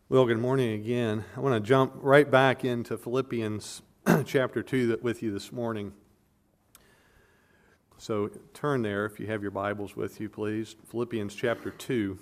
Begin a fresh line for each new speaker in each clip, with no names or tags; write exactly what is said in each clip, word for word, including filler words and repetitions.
Well, good morning again. I want to jump right back into Philippians chapter two with you this morning. So turn there if you have your Bibles with you, please. Philippians chapter two.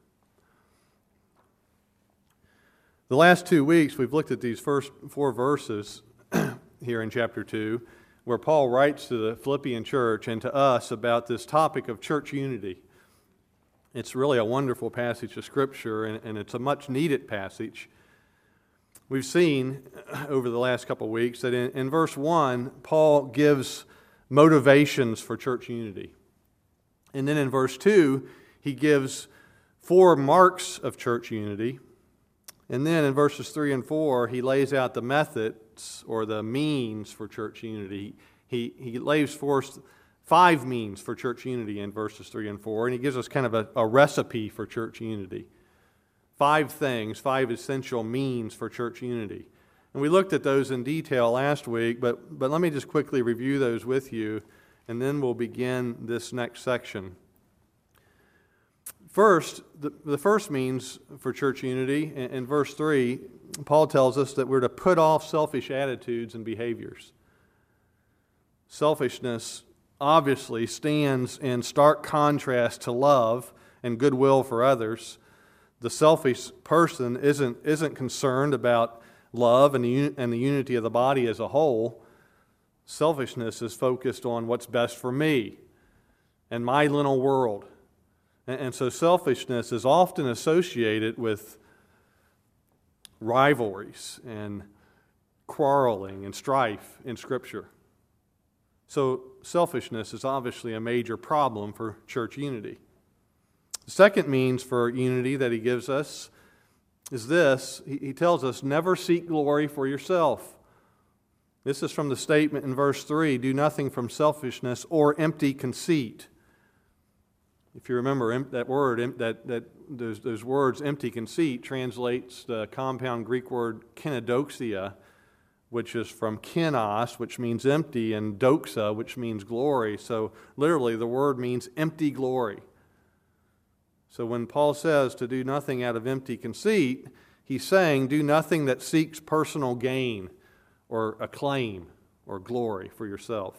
The last two weeks we've looked at these first four verses here in chapter two, where Paul writes to the Philippian church and to us about this topic of church unity. It's really a wonderful passage of Scripture, and, and it's a much-needed passage. We've seen over the last couple of weeks that in, in verse one, Paul gives motivations for church unity. And then in verse two, he gives four marks of church unity. And then in verses three and four, he lays out the methods or the means for church unity. He, he lays forth five means for church unity in verses three and four, and he gives us kind of a, a recipe for church unity. Five things, five essential means for church unity. And we looked at those in detail last week, but, but let me just quickly review those with you, and then we'll begin this next section. First, the, the first means for church unity, in, in verse three, Paul tells us that we're to put off selfish attitudes and behaviors. Selfishness obviously stands in stark contrast to love and goodwill for others. The selfish person isn't, isn't concerned about love and the, and the unity of the body as a whole. Selfishness is focused on what's best for me and my little world. And, and so selfishness is often associated with rivalries and quarreling and strife in Scripture. So selfishness is obviously a major problem for church unity. The second means for unity that he gives us is this. He, he tells us, never seek glory for yourself. This is from the statement in verse three, do nothing from selfishness or empty conceit. If you remember that word, that, that those, those words, empty conceit, translates the compound Greek word kenodoxia, which is from kenos, which means empty, and doxa, which means glory. So literally the word means empty glory. So when Paul says to do nothing out of empty conceit, he's saying do nothing that seeks personal gain or acclaim or glory for yourself.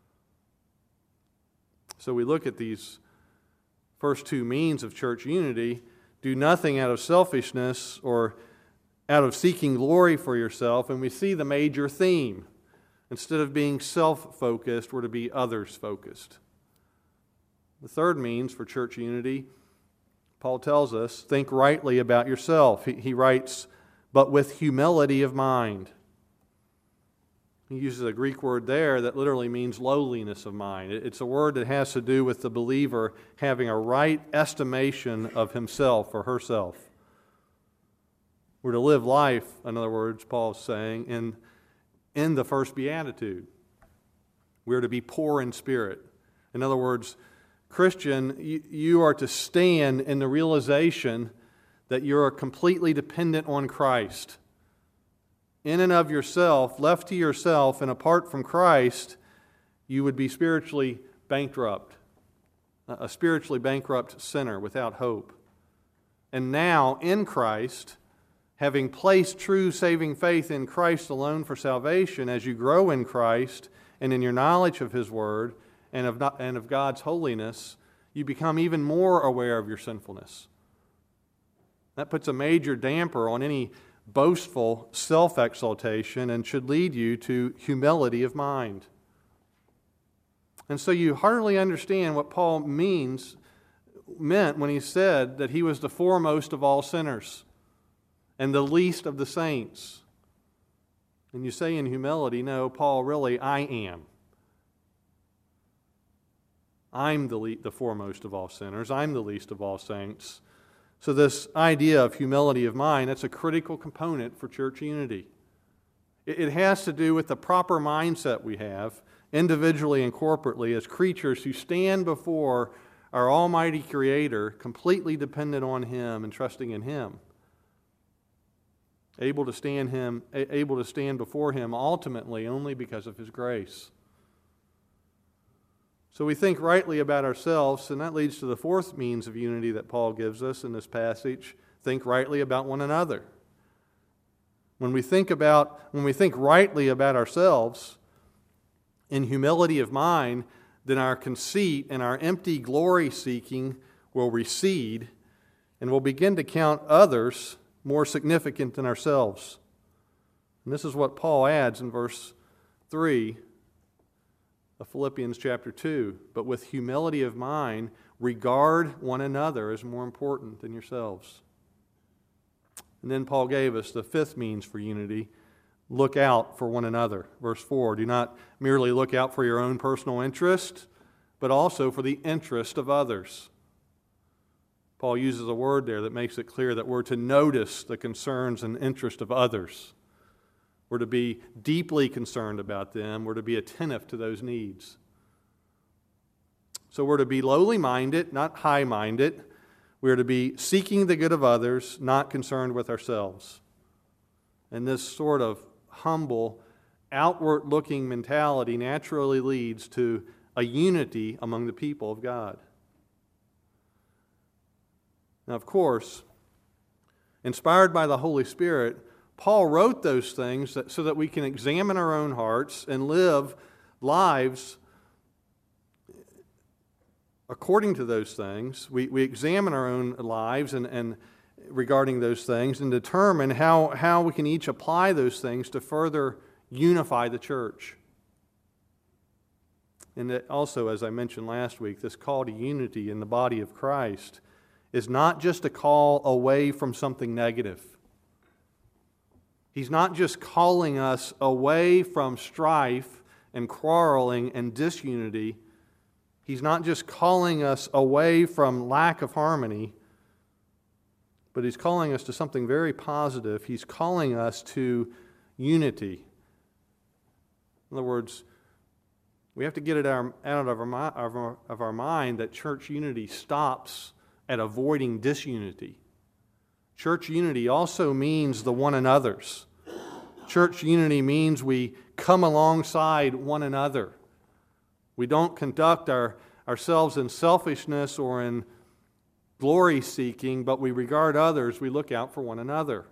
So we look at these first two means of church unity. Do nothing out of selfishness or out of seeking glory for yourself, and we see the major theme. Instead of being self-focused, we're to be others-focused. The third means for church unity, Paul tells us, think rightly about yourself. He, he writes, but with humility of mind. He uses a Greek word there that literally means lowliness of mind. It's a word that has to do with the believer having a right estimation of himself or herself. We're to live life, in other words, Paul's saying, in, in the first beatitude. We're to be poor in spirit. In other words, Christian, you, you are to stand in the realization that you're completely dependent on Christ. In and of yourself, left to yourself and apart from Christ, you would be spiritually bankrupt, a spiritually bankrupt sinner without hope. And now, in Christ, having placed true saving faith in Christ alone for salvation, as you grow in Christ and in your knowledge of His Word and of, not, and of God's holiness, you become even more aware of your sinfulness. That puts a major damper on any boastful self-exaltation and should lead you to humility of mind. And so you hardly understand what Paul means, meant when he said that he was the foremost of all sinners and the least of the saints. And you say in humility, no, Paul, really, I am. I'm the, le- the foremost of all sinners. I'm the least of all saints. So this idea of humility of mind, that's a critical component for church unity. It, it has to do with the proper mindset we have, individually and corporately, as creatures who stand before our almighty Creator, completely dependent on Him and trusting in Him. Able to stand him, able to stand before Him ultimately only because of His grace. So we think rightly about ourselves, and that leads to the fourth means of unity that Paul gives us in this passage. think rightly about one another. When we think about, when we think rightly about ourselves, in humility of mind, then our conceit and our empty glory-seeking will recede, and we'll begin to count others more significant than ourselves. And this is what Paul adds in verse three of Philippians chapter two. But with humility of mind, regard one another as more important than yourselves. And then Paul gave us the fifth means for unity. Look out for one another. Verse four, do not merely look out for your own personal interest, but also for the interest of others. Paul uses a word there that makes it clear that we're to notice the concerns and interest of others. We're to be deeply concerned about them. We're to be attentive to those needs. So we're to be lowly minded, not high minded. We're to be seeking the good of others, not concerned with ourselves. And this sort of humble, outward-looking mentality naturally leads to a unity among the people of God. Now, of course, inspired by the Holy Spirit, Paul wrote those things that, so that we can examine our own hearts and live lives according to those things. We, we examine our own lives and, and regarding those things and determine how, how we can each apply those things to further unify the church. And that also, as I mentioned last week, this call to unity in the body of Christ is not just a call away from something negative. He's not just calling us away from strife and quarreling and disunity. He's not just calling us away from lack of harmony, but He's calling us to something very positive. He's calling us to unity. In other words, we have to get it out of our, of our, of our mind that church unity stops at avoiding disunity. Church unity also means the one another's. Church unity means we come alongside one another. We don't conduct our, ourselves in selfishness or in glory-seeking, but we regard others, we look out for one another.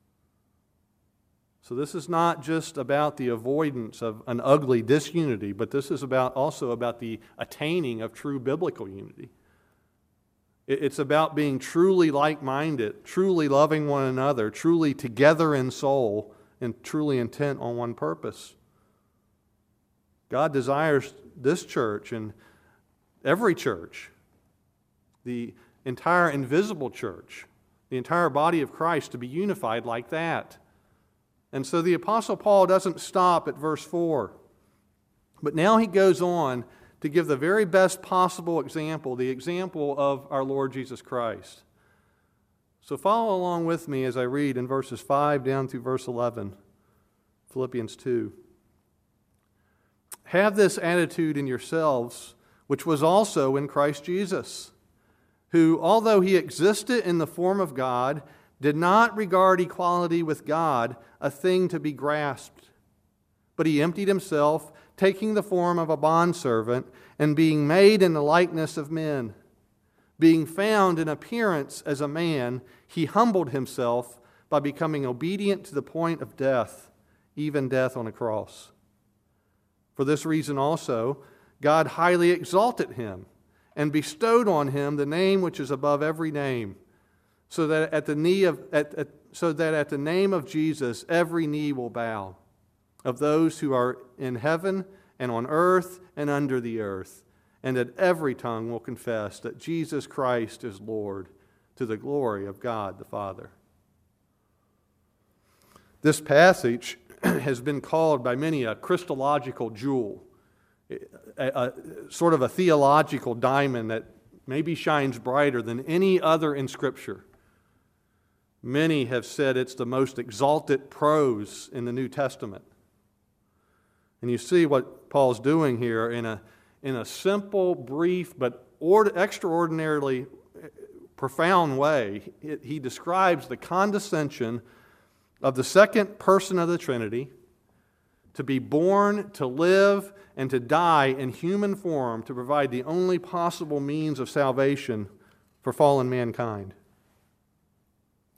So this is not just about the avoidance of an ugly disunity, but this is about also about the attaining of true biblical unity. It's about being truly like-minded, truly loving one another, truly together in soul, and truly intent on one purpose. God desires this church and every church, the entire invisible church, the entire body of Christ, to be unified like that. And so the Apostle Paul doesn't stop at verse four, but now he goes on to give the very best possible example, the example of our Lord Jesus Christ. So follow along with me as I read in verses five down through verse eleven, Philippians two. Have this attitude in yourselves, which was also in Christ Jesus, who, although He existed in the form of God, did not regard equality with God a thing to be grasped, but He emptied Himself, taking the form of a bondservant, and being made in the likeness of men. Being found in appearance as a man, He humbled Himself by becoming obedient to the point of death, even death on a cross. For this reason also, God highly exalted Him and bestowed on Him the name which is above every name, so that at the knee of at, at, so that at the name of Jesus every knee will bow, of those who are in heaven and on earth and under the earth, and that every tongue will confess that Jesus Christ is Lord, to the glory of God the Father. This passage has been called by many a Christological jewel, a, a, sort of a theological diamond that maybe shines brighter than any other in Scripture. Many have said it's the most exalted prose in the New Testament. And you see what Paul's doing here in a, in a simple, brief, but or, extraordinarily profound way. It, he describes the condescension of the second person of the Trinity to be born, to live, and to die in human form to provide the only possible means of salvation for fallen mankind.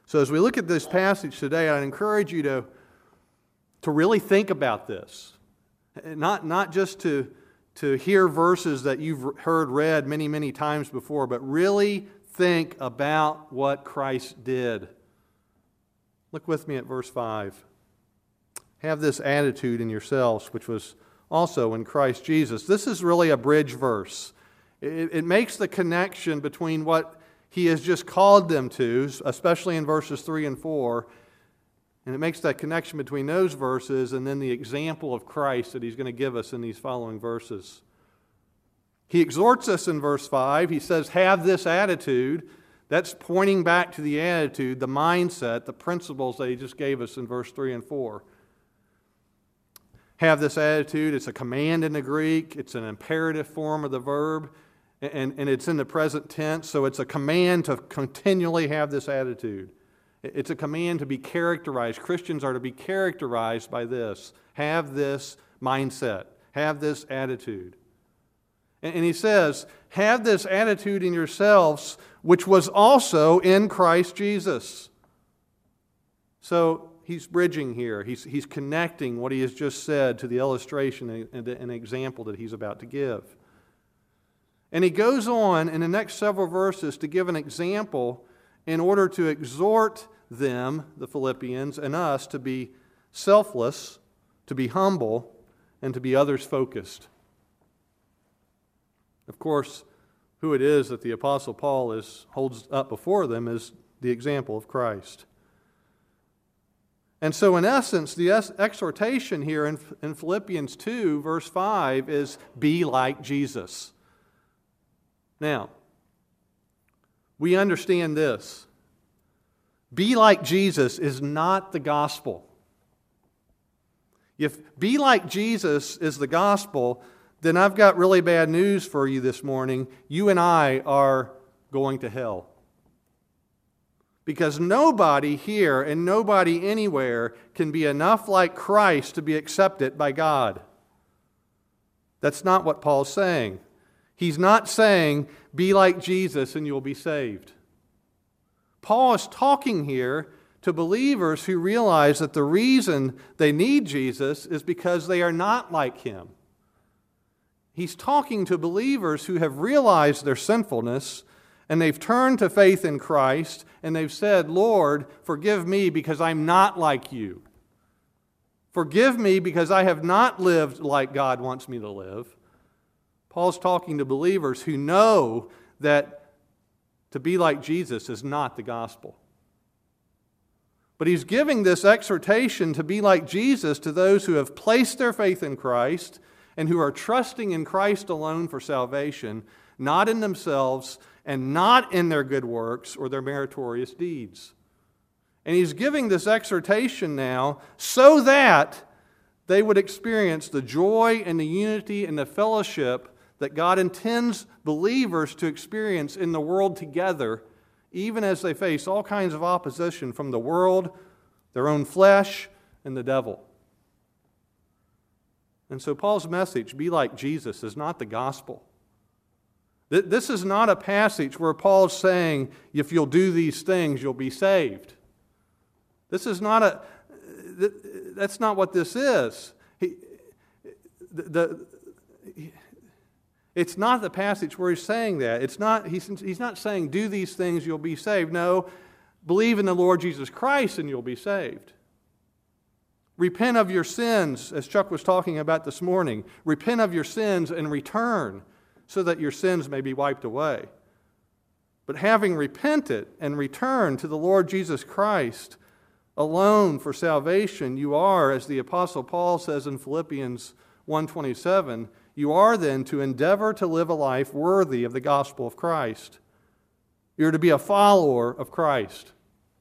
So as we look at this passage today, I'd encourage you to, to really think about this. Not, not just to, to hear verses that you've heard read many, many times before, but really think about what Christ did. Look with me at verse five. Have this attitude in yourselves, which was also in Christ Jesus. This is really a bridge verse. It, it makes the connection between what He has just called them to, especially in verses three and four, and it makes that connection between those verses and then the example of Christ that He's going to give us in these following verses. He exhorts us in verse five. He says, have this attitude. That's pointing back to the attitude, the mindset, the principles that He just gave us in verse three and four. Have this attitude. It's a command in the Greek. It's an imperative form of the verb. And, and it's in the present tense, so it's a command to continually have this attitude. It's a command to be characterized. Christians are to be characterized by this. Have this mindset. Have this attitude. And, and he says, have this attitude in yourselves, which was also in Christ Jesus. So he's bridging here. He's, he's connecting what he has just said to the illustration and an example that he's about to give. And he goes on in the next several verses to give an example in order to exhort them, the Philippians, and us to be selfless, to be humble, and to be others-focused. Of course, who it is that the Apostle Paul is, holds up before them is the example of Christ. And so in essence, the exhortation here in, in Philippians two, verse five, is be like Jesus. Now, we understand this. Be like Jesus is not the gospel. If be like Jesus is the gospel, then I've got really bad news for you this morning. You and I are going to hell. Because nobody here and nobody anywhere can be enough like Christ to be accepted by God. That's not what Paul's saying. He's not saying, be like Jesus and you'll be saved. Paul is talking here to believers who realize that the reason they need Jesus is because they are not like Him. He's talking to believers who have realized their sinfulness and they've turned to faith in Christ and they've said, Lord, forgive me because I'm not like You. Forgive me because I have not lived like God wants me to live. Paul's talking to believers who know that to be like Jesus is not the gospel. But he's giving this exhortation to be like Jesus to those who have placed their faith in Christ and who are trusting in Christ alone for salvation, not in themselves and not in their good works or their meritorious deeds. And he's giving this exhortation now so that they would experience the joy and the unity and the fellowship that God intends believers to experience in the world together, even as they face all kinds of opposition from the world, their own flesh, and the devil. And so Paul's message, be like Jesus, is not the gospel. This is not a passage where Paul's saying, if you'll do these things, you'll be saved. This is not a, that's not what this is. He, the, the It's not the passage where he's saying that. It's not, he's, he's not saying, do these things, you'll be saved. No, believe in the Lord Jesus Christ and you'll be saved. Repent of your sins, as Chuck was talking about this morning. Repent of your sins and return so that your sins may be wiped away. But having repented and returned to the Lord Jesus Christ alone for salvation, you are, as the Apostle Paul says in Philippians one twenty-seven, you are then to endeavor to live a life worthy of the gospel of Christ. You're to be a follower of Christ.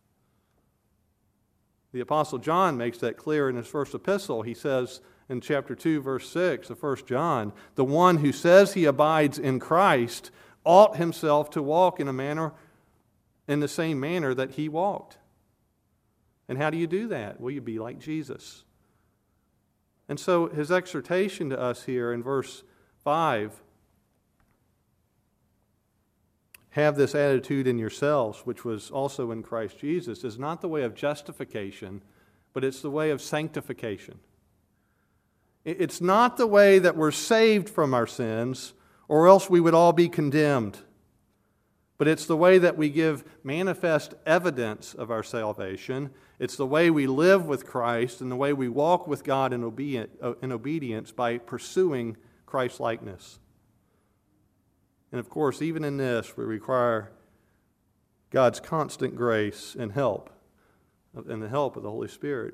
The Apostle John makes that clear in his first epistle. He says in chapter two, verse six of First John, the one who says he abides in Christ ought himself to walk in a manner, in the same manner that he walked. And how do you do that? Well, you be like Jesus. And so his exhortation to us here in verse five have this attitude in yourselves, which was also in Christ Jesus, is not the way of justification, but it's the way of sanctification. It's not the way that we're saved from our sins, or else we would all be condemned. But it's the way that we give manifest evidence of our salvation. It's the way we live with Christ and the way we walk with God in obedience by pursuing Christ-likeness. And of course, even in this, we require God's constant grace and help, and the help of the Holy Spirit.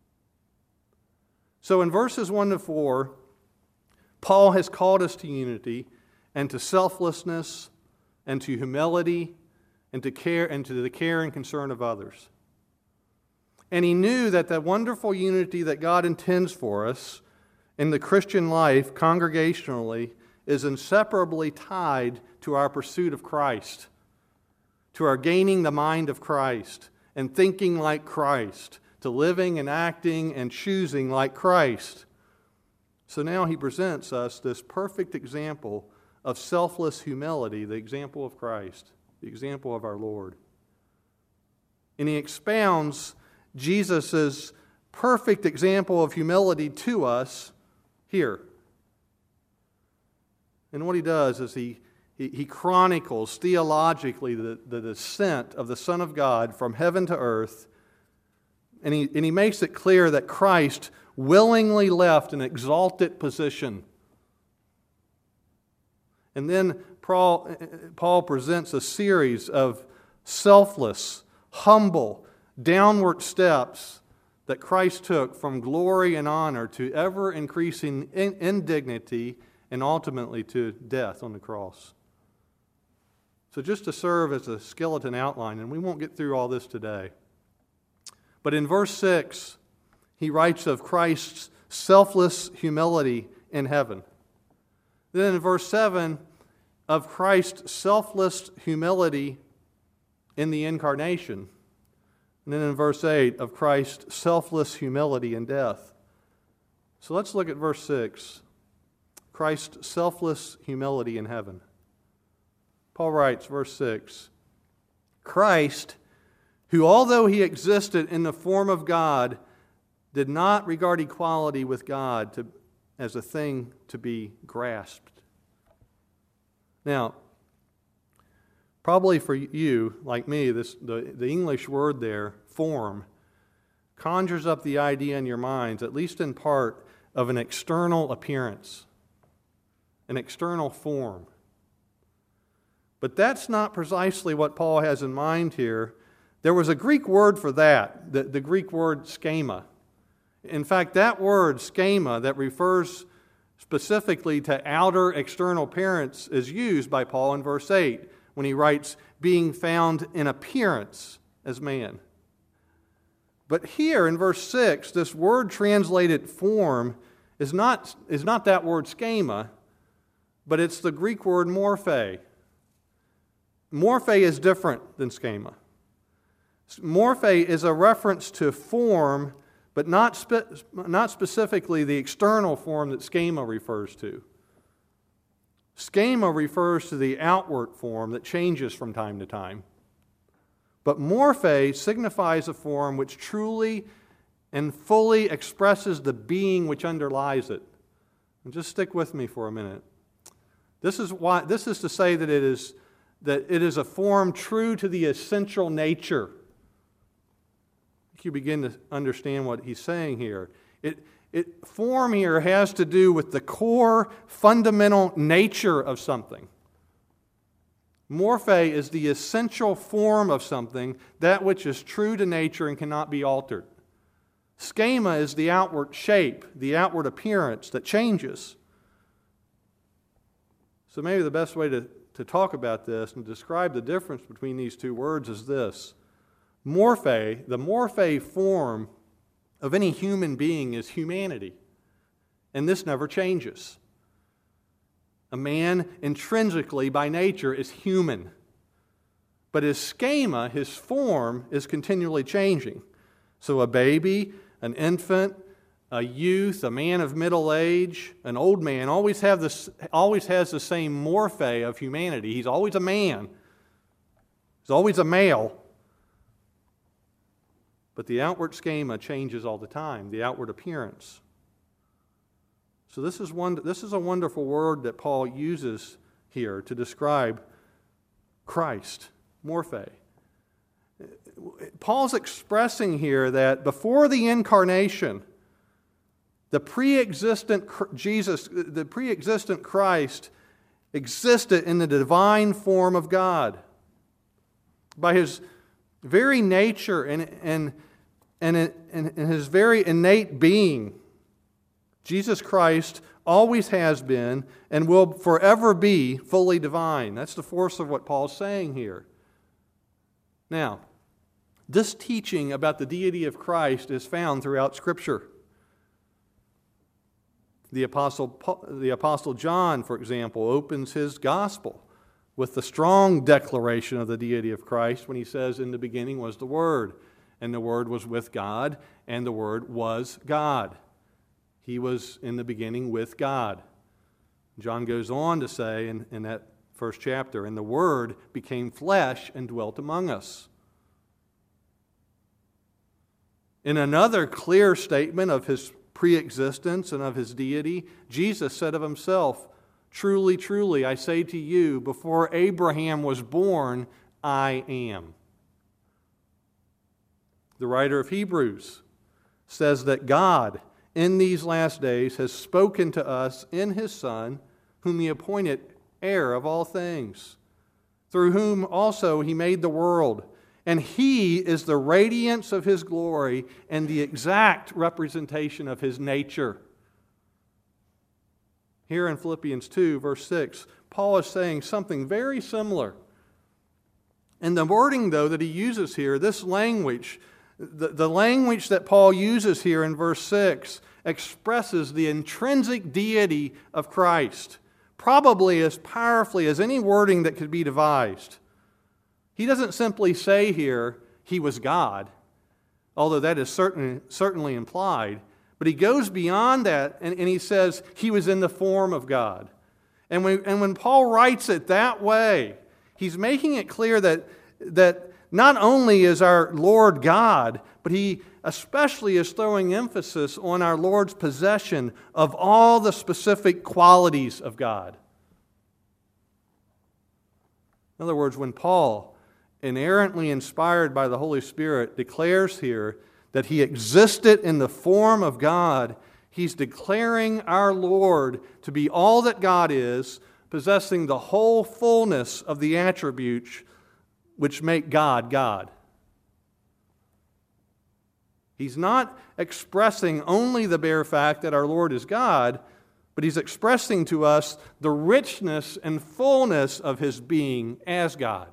So in verses one to four, Paul has called us to unity and to selflessness and to humility and to care and to the care and concern of others. And he knew that the wonderful unity that God intends for us in the Christian life congregationally is inseparably tied to our pursuit of Christ, to our gaining the mind of Christ and thinking like Christ, to living and acting and choosing like Christ. So now he presents us this perfect example of selfless humility, the example of Christ, the example of our Lord. And he expounds Jesus' perfect example of humility to us here. And what he does is he, he, he chronicles theologically the, the descent of the Son of God from heaven to earth. And he, and he makes it clear that Christ willingly left an exalted position. And then Paul, Paul presents a series of selfless, humble, downward steps that Christ took from glory and honor to ever-increasing indignity and ultimately to death on the cross. So just to serve as a skeleton outline, and we won't get through all this today, but in verse six, he writes of Christ's selfless humility in heaven. Then in verse seven, of Christ's selfless humility in the incarnation. And then in verse eight, of Christ's selfless humility in death. So let's look at verse six. Christ's selfless humility in heaven. Paul writes, verse six, Christ, who although he existed in the form of God, did not regard equality with God to, as a thing to be grasped. Now, probably for you, like me, this the, the English word there, form, conjures up the idea in your minds, at least in part, of an external appearance, an external form. But that's not precisely what Paul has in mind here. There was a Greek word for that, the, the Greek word schema. In fact, that word schema that refers specifically to outer external appearance is used by Paul in verse eight when he writes, being found in appearance as man. But here in verse six, this word translated form is not, is not that word schema, but it's the Greek word morphe. Morphe is different than schema. Morphe is a reference to form, but not, spe- not specifically the external form that schema refers to. Schema refers to the outward form that changes from time to time. But morphe signifies a form which truly and fully expresses the being which underlies it. And just stick with me for a minute. This is why this is to say that it is that it is a form true to the essential nature. You begin to understand what he's saying here. It, it, form here has to do with the core, fundamental nature of something. Morphe is the essential form of something, that which is true to nature and cannot be altered. Schema is the outward shape, the outward appearance that changes. So maybe the best way to, to talk about this and describe the difference between these two words is this. Morphe, the morphe form of any human being is humanity. And this never changes. A man intrinsically by nature is human. But his schema, his form, is continually changing. So a baby, an infant, a youth, a man of middle age, an old man always have this, always has the same morphe of humanity. He's always a man, There's always a male, but the outward schema changes all the time, the outward appearance. So this is one. This is a wonderful word that Paul uses here to describe Christ, morphe. Paul's expressing here that before the incarnation, the pre-existent Jesus, the pre-existent Christ existed in the divine form of God. By his very nature and, and, and, and, and his very innate being, Jesus Christ always has been and will forever be fully divine. That's the force of what Paul's saying here. Now, this teaching about the deity of Christ is found throughout Scripture. The Apostle, the Apostle John, for example, opens his gospel with the strong declaration of the deity of Christ when he says, "In the beginning was the Word, and the Word was with God, and the Word was God." He was in the beginning with God. John goes on to say in, in that first chapter, "And the Word became flesh and dwelt among us." In another clear statement of his pre-existence and of his deity, Jesus said of himself, "Truly, truly, I say to you, before Abraham was born, I am." The writer of Hebrews says that God, in these last days, has spoken to us in His Son, whom He appointed heir of all things, through whom also He made the world. And He is the radiance of His glory and the exact representation of His nature. Here in Philippians two, verse six, Paul is saying something very similar. And the wording, though, that he uses here, this language, the, the language that Paul uses here in verse six, expresses the intrinsic deity of Christ, probably as powerfully as any wording that could be devised. He doesn't simply say here, He was God, although that is certain, certainly implied. But he goes beyond that and, and he says He was in the form of God. And when, and when Paul writes it that way, he's making it clear that, that not only is our Lord God, but he especially is throwing emphasis on our Lord's possession of all the specific qualities of God. In other words, when Paul, inerrantly inspired by the Holy Spirit, declares here that He existed in the form of God, he's declaring our Lord to be all that God is, possessing the whole fullness of the attributes which make God God. He's not expressing only the bare fact that our Lord is God, but He's expressing to us the richness and fullness of His being as God.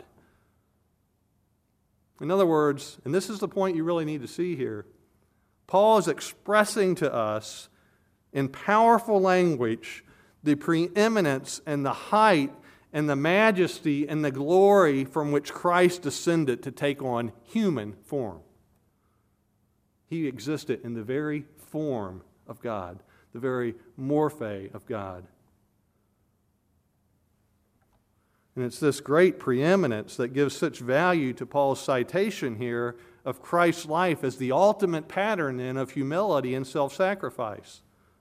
In other words, and this is the point you really need to see here, Paul is expressing to us in powerful language the preeminence and the height and the majesty and the glory from which Christ descended to take on human form. He existed in the very form of God, the very morphe of God. And it's this great preeminence that gives such value to Paul's citation here of Christ's life as the ultimate pattern then of humility and self-sacrifice.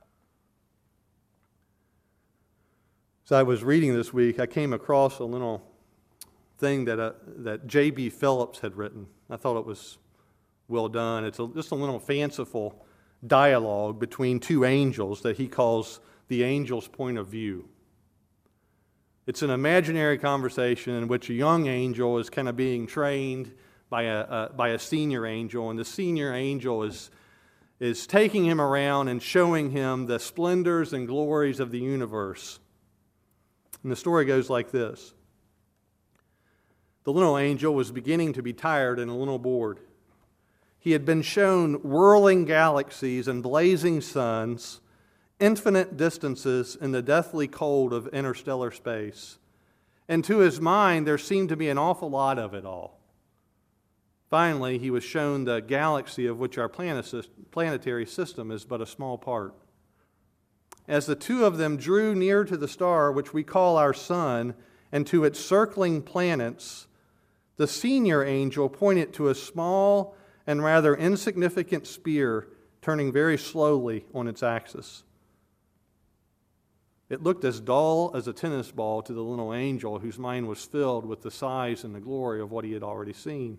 As I was reading this week, I came across a little thing that uh, that J B Phillips had written. I thought it was well done. It's a, just a little fanciful dialogue between two angels that he calls the angel's point of view. It's an imaginary conversation in which a young angel is kind of being trained by a, a by a senior angel, and the senior angel is is taking him around and showing him the splendors and glories of the universe. And the story goes like this. The little angel was beginning to be tired and a little bored. He had been shown whirling galaxies and blazing suns, infinite distances in the deathly cold of interstellar space. And to his mind, there seemed to be an awful lot of it all. Finally, he was shown the galaxy of which our planetary system is but a small part. As the two of them drew near to the star which we call our sun and to its circling planets, The senior angel pointed to a small and rather insignificant spear turning very slowly on its axis. It looked as dull as a tennis ball to the little angel, whose mind was filled with the size and the glory of what he had already seen.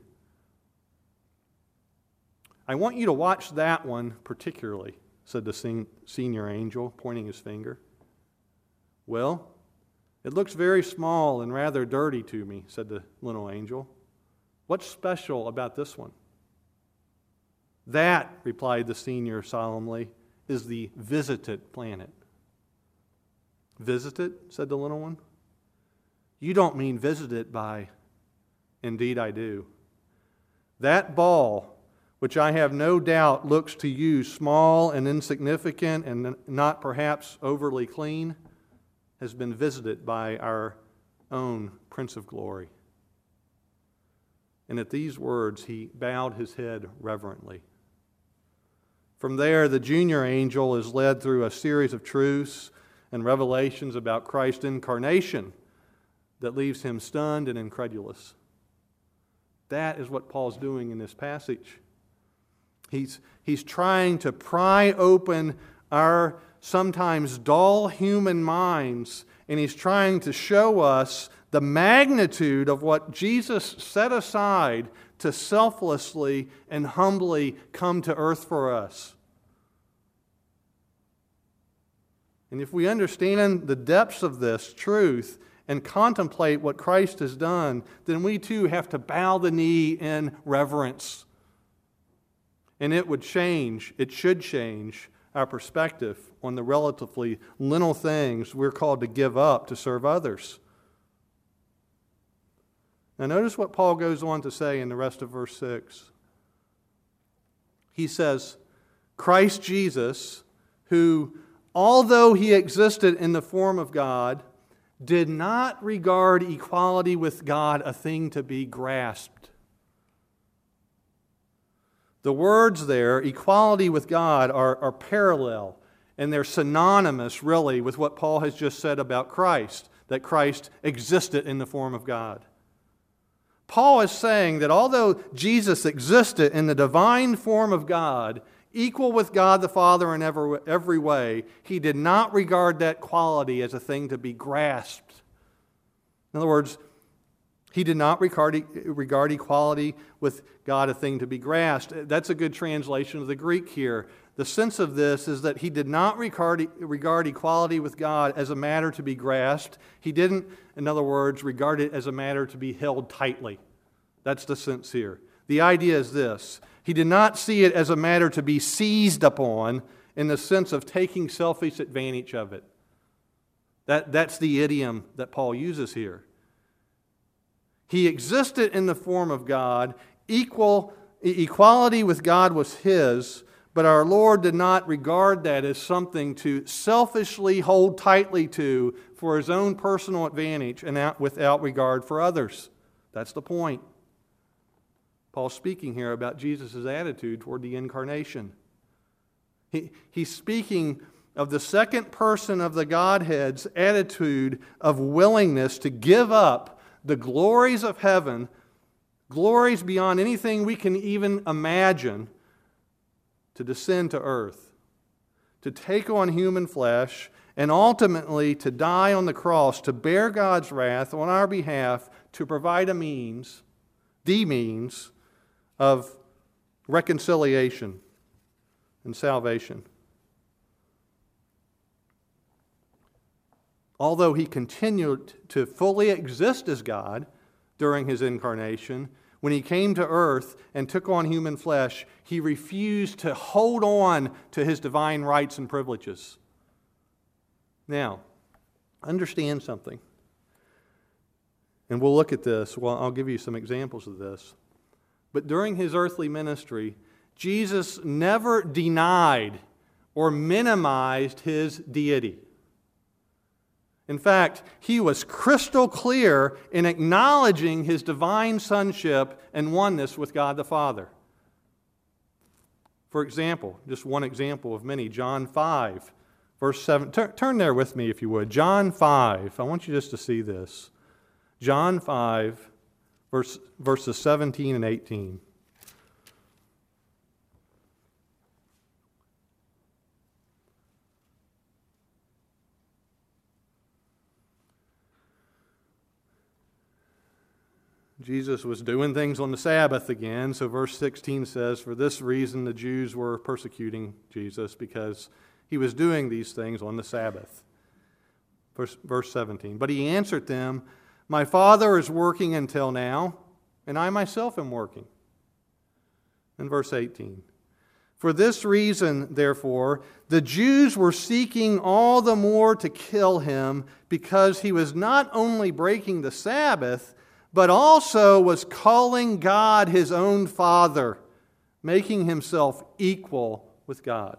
"I want you to watch that one particularly," said the sen- senior angel, pointing his finger. "Well, it looks very small and rather dirty to me," said the little angel. "What's special about this one?" "That," replied the senior solemnly, "is the visited planet." "Visited?" said the little one. "You don't mean visited by..." "Indeed I do. That ball, which I have no doubt looks to you small and insignificant and not perhaps overly clean, has been visited by our own Prince of Glory." And at these words, he bowed his head reverently. From there, the junior angel is led through a series of truths and revelations about Christ's incarnation that leaves him stunned and incredulous. That is what Paul's doing in this passage. He's, he's trying to pry open our sometimes dull human minds, and he's trying to show us the magnitude of what Jesus set aside to selflessly and humbly come to earth for us. And if we understand the depths of this truth and contemplate what Christ has done, then we too have to bow the knee in reverence. And it would change, it should change our perspective on the relatively little things we're called to give up to serve others. Now notice what Paul goes on to say in the rest of verse six. He says, "Christ Jesus, who, although he existed in the form of God, did not regard equality with God a thing to be grasped." The words there, equality with God, are, are parallel, and they're synonymous, really, with what Paul has just said about Christ, that Christ existed in the form of God. Paul is saying that although Jesus existed in the divine form of God, equal with God the Father in every, every way, he did not regard that quality as a thing to be grasped. In other words, he did not regard, regard equality with God a thing to be grasped. That's a good translation of the Greek here. The sense of this is that he did not regard, regard equality with God as a matter to be grasped. He didn't, in other words, regard it as a matter to be held tightly. That's the sense here. The idea is this: he did not see it as a matter to be seized upon in the sense of taking selfish advantage of it. That, that's the idiom that Paul uses here. He existed in the form of God. Equal, equality with God was his, but our Lord did not regard that as something to selfishly hold tightly to for his own personal advantage and out, without regard for others. That's the point. Paul's speaking here about Jesus' attitude toward the incarnation. He, he's speaking of the second person of the Godhead's attitude of willingness to give up the glories of heaven, glories beyond anything we can even imagine, to descend to earth, to take on human flesh, and ultimately to die on the cross, to bear God's wrath on our behalf, to provide a means, the means, of reconciliation and salvation. Although he continued to fully exist as God during his incarnation, when he came to earth and took on human flesh, he refused to hold on to his divine rights and privileges. Now, understand something. And we'll look at this. Well, I'll give you some examples of this. But during his earthly ministry, Jesus never denied or minimized his deity. In fact, he was crystal clear in acknowledging his divine sonship and oneness with God the Father. For example, just one example of many, John five, verse seven. Turn, turn there with me if you would. John five. I want you just to see this. John five, Verse, verses seventeen and eighteen. Jesus was doing things on the Sabbath again, so verse sixteen says, "For this reason the Jews were persecuting Jesus, because he was doing these things on the Sabbath." Verse, verse seventeen, "But he answered them, 'My Father is working until now, and I myself am working.'" And verse eighteen, "For this reason, therefore, the Jews were seeking all the more to kill him, because he was not only breaking the Sabbath, but also was calling God his own Father, making himself equal with God."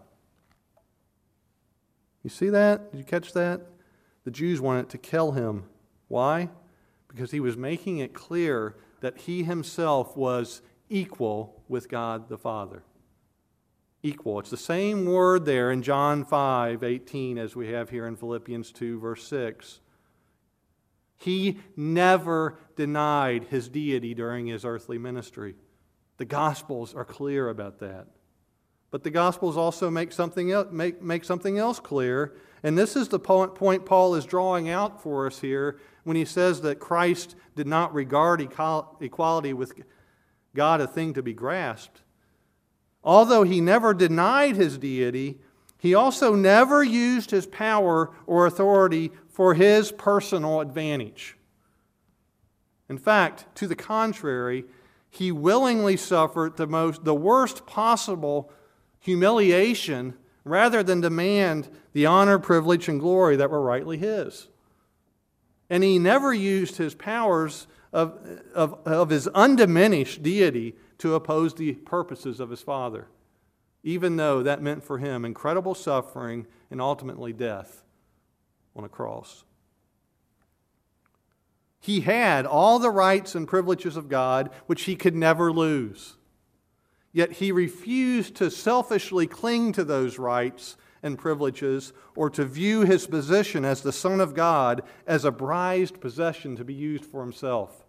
You see that? Did you catch that? The Jews wanted to kill him. Why? Because he was making it clear that he himself was equal with God the Father. Equal. It's the same word there in John five eighteen as we have here in Philippians two, verse six. He never denied his deity during his earthly ministry. The Gospels are clear about that. But the Gospels also make something else, make, make something else clear, and this is the point Paul is drawing out for us here when he says that Christ did not regard equality with God a thing to be grasped. Although he never denied his deity, he also never used his power or authority for his personal advantage. In fact, to the contrary, he willingly suffered the most, the worst possible humiliation rather than demand the honor, privilege, and glory that were rightly his. And he never used his powers of, of, of his undiminished deity to oppose the purposes of his Father, even though that meant for him incredible suffering and ultimately death on a cross. He had all the rights and privileges of God, which he could never lose. Yet he refused to selfishly cling to those rights and privileges or to view his position as the Son of God as a prized possession to be used for himself.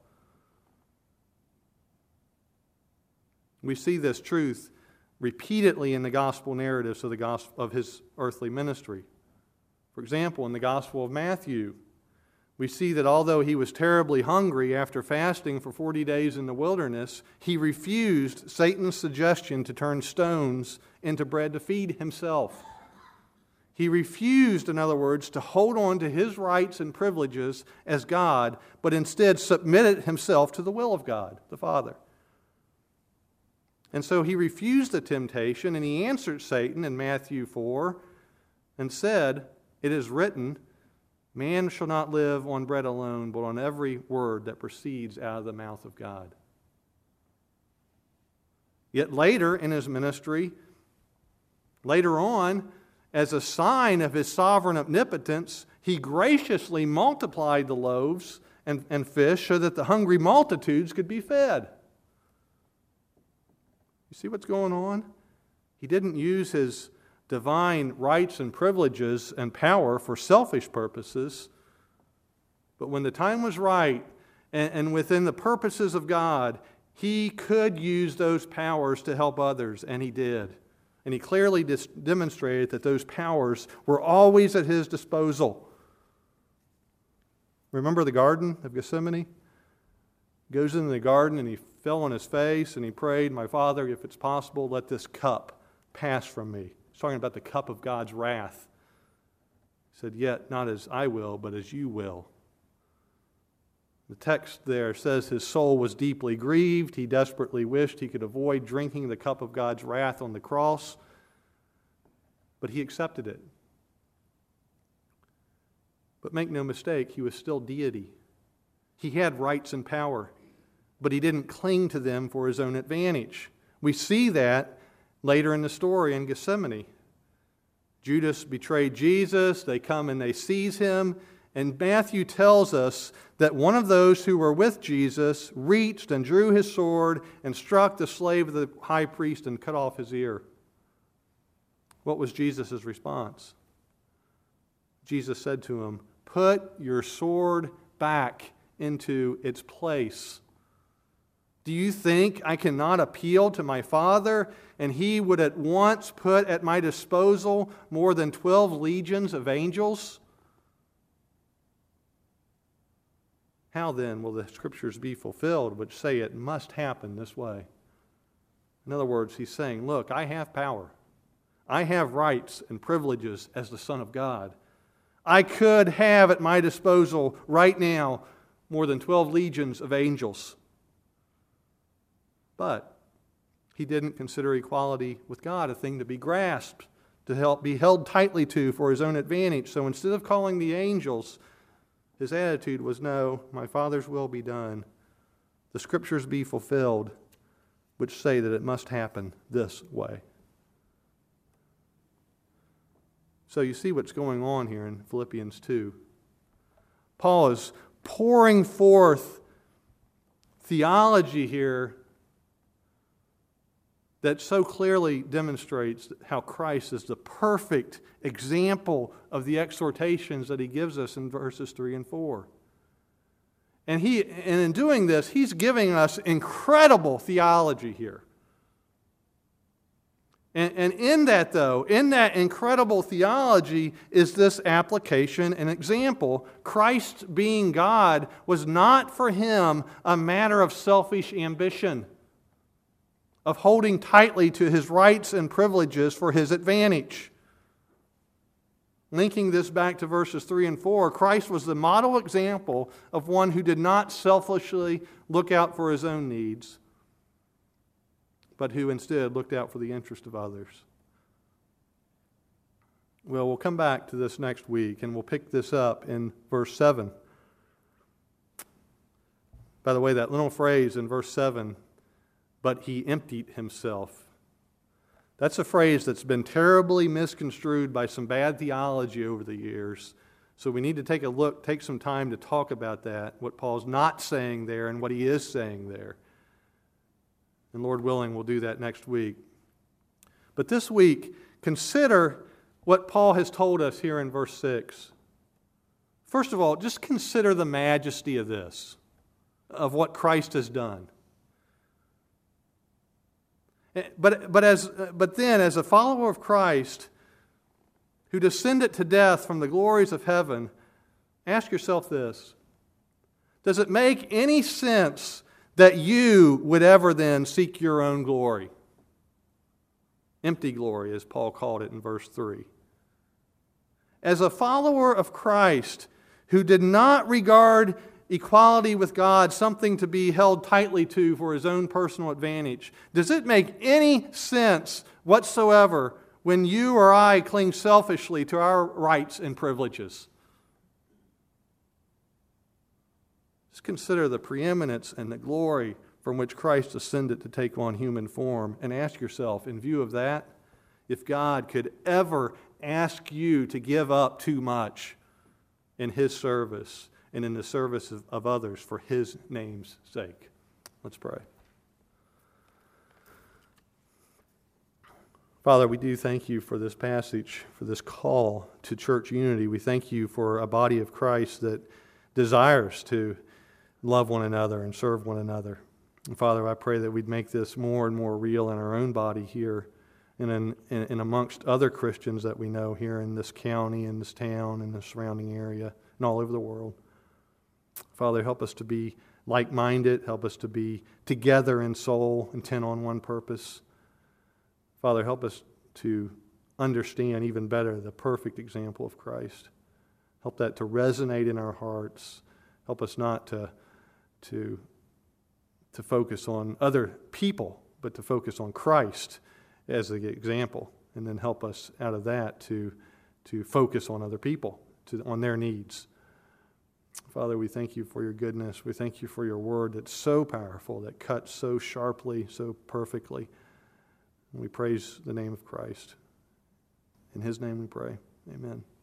We see this truth repeatedly in the gospel narratives of the gospel of his earthly ministry. For example, in the Gospel of Matthew, we see that although he was terribly hungry after fasting for forty days in the wilderness, he refused Satan's suggestion to turn stones into bread to feed himself. He refused, in other words, to hold on to his rights and privileges as God, but instead submitted himself to the will of God, the Father. And so he refused the temptation, and he answered Satan in Matthew four and said, "It is written, man shall not live on bread alone, but on every word that proceeds out of the mouth of God." Yet later in his ministry, later on, as a sign of his sovereign omnipotence, he graciously multiplied the loaves and, and fish so that the hungry multitudes could be fed. You see what's going on? He didn't use his divine rights and privileges and power for selfish purposes, but when the time was right and, and within the purposes of God, he could use those powers to help others, and he did. And he clearly dis- demonstrated that those powers were always at his disposal. Remember the Garden of Gethsemane? He goes into the garden and he fell on his face and he prayed, "My Father, if it's possible, let this cup pass from me." He's talking about the cup of God's wrath. He said, "Yet not as I will, but as you will." The text there says his soul was deeply grieved. He desperately wished he could avoid drinking the cup of God's wrath on the cross, but he accepted it. But make no mistake, he was still deity. He had rights and power, but he didn't cling to them for his own advantage. We see that later in the story in Gethsemane. Judas betrayed Jesus. They come and they seize him. And Matthew tells us that one of those who were with Jesus reached and drew his sword and struck the slave of the high priest and cut off his ear. What was Jesus' response? Jesus said to him, "Put your sword back into its place, Do you think I cannot appeal to my Father, and He would at once put at my disposal more than twelve legions of angels? How then will the Scriptures be fulfilled, which say it must happen this way? In other words, He's saying, look, I have power. I have rights and privileges as the Son of God. I could have at my disposal right now more than twelve legions of angels. But He didn't consider equality with God a thing to be grasped, to help be held tightly to for His own advantage. So instead of calling the angels, His attitude was, no, my Father's will be done. The Scriptures be fulfilled, which say that it must happen this way. So you see what's going on here in Philippians two. Paul is pouring forth theology here that so clearly demonstrates how Christ is the perfect example of the exhortations that he gives us in verses three and four. And he, and in doing this, he's giving us incredible theology here. And, and in that, though, in that incredible theology is this application and example. Christ being God was not for him a matter of selfish ambition, of holding tightly to his rights and privileges for his advantage. Linking this back to verses three and four, Christ was the model example of one who did not selfishly look out for his own needs, but who instead looked out for the interest of others. Well, we'll come back to this next week, and we'll pick this up in verse seven. By the way, that little phrase in verse seven, but he emptied himself. That's a phrase that's been terribly misconstrued by some bad theology over the years. So we need to take a look, take some time to talk about that, what Paul's not saying there and what he is saying there. And Lord willing, we'll do that next week. But this week, consider what Paul has told us here in verse six. First of all, just consider the majesty of this, of what Christ has done. But, but, as, but then, as a follower of Christ who descended to death from the glories of heaven, ask yourself this. Does it make any sense that you would ever then seek your own glory? Empty glory, as Paul called it in verse three. As a follower of Christ who did not regard equality with God something to be held tightly to for his own personal advantage, does it make any sense whatsoever when you or I cling selfishly to our rights and privileges? Just consider the preeminence and the glory from which Christ ascended to take on human form, and ask yourself, in view of that, if God could ever ask you to give up too much in His service and in the service of, of others for His name's sake. Let's pray. Father, we do thank you for this passage, for this call to church unity. We thank you for a body of Christ that desires to love one another and serve one another. And Father, I pray that we'd make this more and more real in our own body here and in, in, in amongst other Christians that we know here in this county, in this town, in the surrounding area, and all over the world. Father, help us to be like-minded. Help us to be together in soul, intent on one purpose. Father, help us to understand even better the perfect example of Christ. Help that to resonate in our hearts. Help us not to, to, to focus on other people, but to focus on Christ as the example. And then help us out of that to, to focus on other people, to, on their needs. Father, we thank you for your goodness. We thank you for your word that's so powerful, that cuts so sharply, so perfectly. And we praise the name of Christ. In His name we pray. Amen.